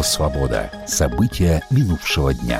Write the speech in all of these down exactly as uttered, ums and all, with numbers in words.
Радио «Свобода». События минувшего дня.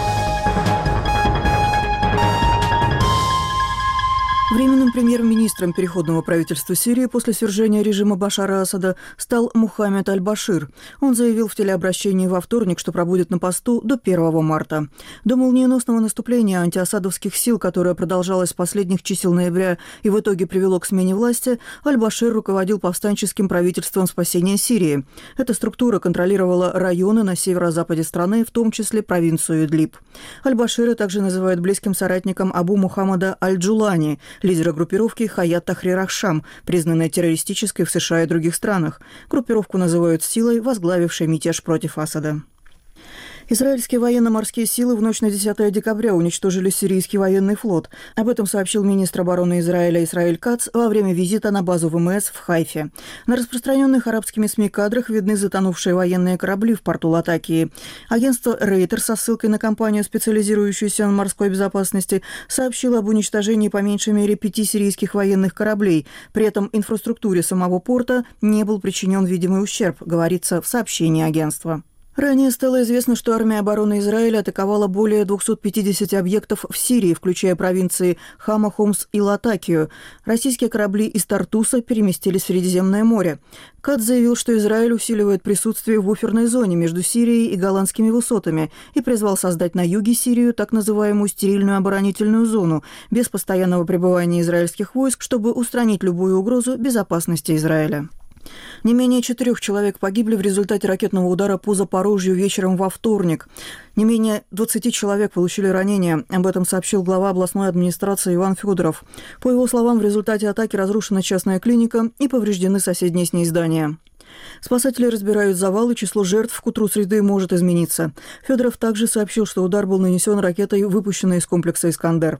Временным премьер-министром переходного правительства Сирии после свержения режима Башара Асада стал Мухаммед аль-Башир. Он заявил в телеобращении во вторник, что пробудет на посту до первого марта. До молниеносного наступления антиасадовских сил, которое продолжалось с последних чисел ноября и в итоге привело к смене власти, аль-Башир руководил повстанческим правительством спасения Сирии. Эта структура контролировала районы на северо-западе страны, в том числе провинцию Идлиб. Аль-Башира также называют близким соратником Абу Мухаммада аль-Джулани, лидера группировки Хаят Тахрир аш-Шам, признанной террористической в США и других странах. Группировку называют силой, возглавившей мятеж против Асада. Израильские военно-морские силы в ночь на десятое декабря уничтожили сирийский военный флот. Об этом сообщил министр обороны Израиля Исраэль Кац во время визита на базу ВМС в Хайфе. На распространенных арабскими СМИ кадрах видны затонувшие военные корабли в порту Латакии. Агентство Рейтер со ссылкой на компанию, специализирующуюся на морской безопасности, сообщило об уничтожении по меньшей мере пяти сирийских военных кораблей. При этом инфраструктуре самого порта не был причинен видимый ущерб, говорится в сообщении агентства. Ранее стало известно, что армия обороны Израиля атаковала более двухсот пятидесяти объектов в Сирии, включая провинции Хама, Хомс и Латакию. Российские корабли из Тартуса переместились в Средиземное море. Кац заявил, что Израиль усиливает присутствие в буферной зоне между Сирией и Голландскими высотами и призвал создать на юге Сирию так называемую стерильную оборонительную зону без постоянного пребывания израильских войск, чтобы устранить любую угрозу безопасности Израиля. Не менее четырех человек погибли в результате ракетного удара по Запорожью вечером во вторник. Не менее двадцати человек получили ранения. Об этом сообщил глава областной администрации Иван Федоров. По его словам, в результате атаки разрушена частная клиника и повреждены соседние с ней здания. Спасатели разбирают завалы, число жертв к утру среды может измениться. Федоров также сообщил, что удар был нанесен ракетой, выпущенной из комплекса «Искандер».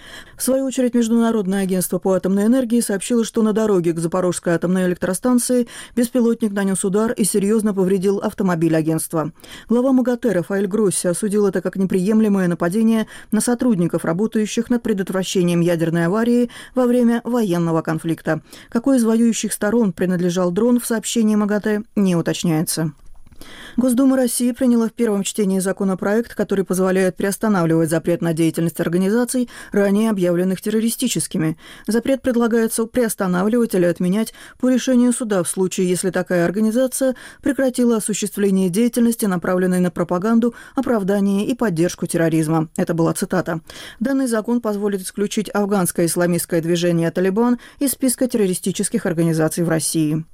В свою очередь, Международное агентство по атомной энергии сообщило, что на дороге к Запорожской атомной электростанции беспилотник нанес удар и серьезно повредил автомобиль агентства. Глава МАГАТЭ Рафаэль Гросси осудил это как неприемлемое нападение на сотрудников, работающих над предотвращением ядерной аварии во время военного конфликта. Какой из воюющих сторон принадлежал дрон, в сообщении МАГАТЭ не уточняется. Госдума России приняла в первом чтении законопроект, который позволяет приостанавливать запрет на деятельность организаций, ранее объявленных террористическими. Запрет предлагается приостанавливать или отменять по решению суда в случае, если такая организация прекратила осуществление деятельности, направленной на пропаганду, оправдание и поддержку терроризма. Это была цитата. Данный закон позволит исключить афганское исламистское движение «Талибан» из списка террористических организаций в России.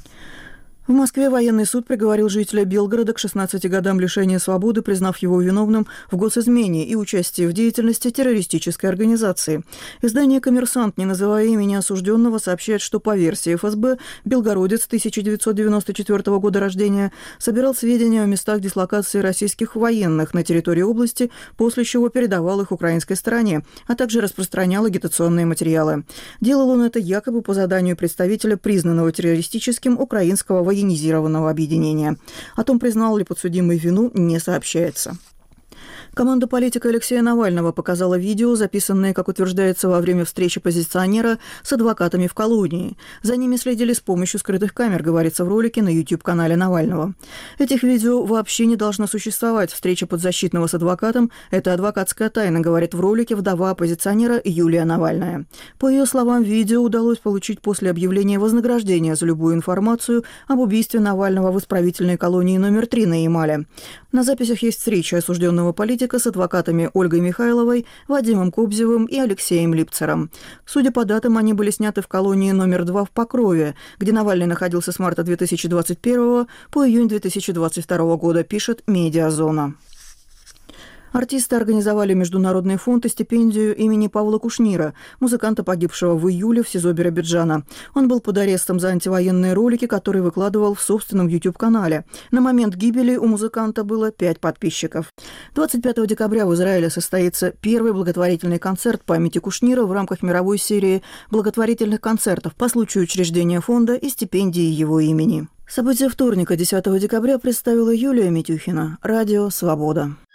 В Москве военный суд приговорил жителя Белгорода к шестнадцати годам лишения свободы, признав его виновным в госизмене и участии в деятельности террористической организации. Издание «Коммерсант», не называя имени осужденного, сообщает, что по версии эф эс бэ белгородец тысяча девятьсот девяносто четвёртого года рождения собирал сведения о местах дислокации российских военных на территории области, после чего передавал их украинской стороне, а также распространял агитационные материалы. Делал он это якобы по заданию представителя признанного террористическим украинского военизированного объединения. О том, признал ли подсудимый вину, не сообщается. Команда политика Алексея Навального показала видео, записанное, как утверждается, во время встречи оппозиционера с адвокатами в колонии. За ними следили с помощью скрытых камер, говорится в ролике на YouTube-канале Навального. Этих видео вообще не должно существовать. Встреча подзащитного с адвокатом – это адвокатская тайна, говорит в ролике вдова оппозиционера Юлия Навальная. По ее словам, видео удалось получить после объявления вознаграждения за любую информацию об убийстве Навального в исправительной колонии номер три на Ямале. На записях есть встреча осужденного политика с адвокатами Ольгой Михайловой, Вадимом Кобзевым и Алексеем Липцером. Судя по датам, они были сняты в колонии номер два в Покрове, где Навальный находился с марта две тысячи двадцать первого по июнь две тысячи двадцать второго года, пишет «Медиазона». Артисты организовали международный фонд и стипендию имени Павла Кушнира, музыканта, погибшего в июле в СИЗО Биробиджана. Он был под арестом за антивоенные ролики, которые выкладывал в собственном YouTube-канале. На момент гибели у музыканта было пять подписчиков. двадцать пятого декабря в Израиле состоится первый благотворительный концерт памяти Кушнира в рамках мировой серии благотворительных концертов по случаю учреждения фонда и стипендии его имени. События вторника, десятого декабря, представила Юлия Митюхина. Радио «Свобода».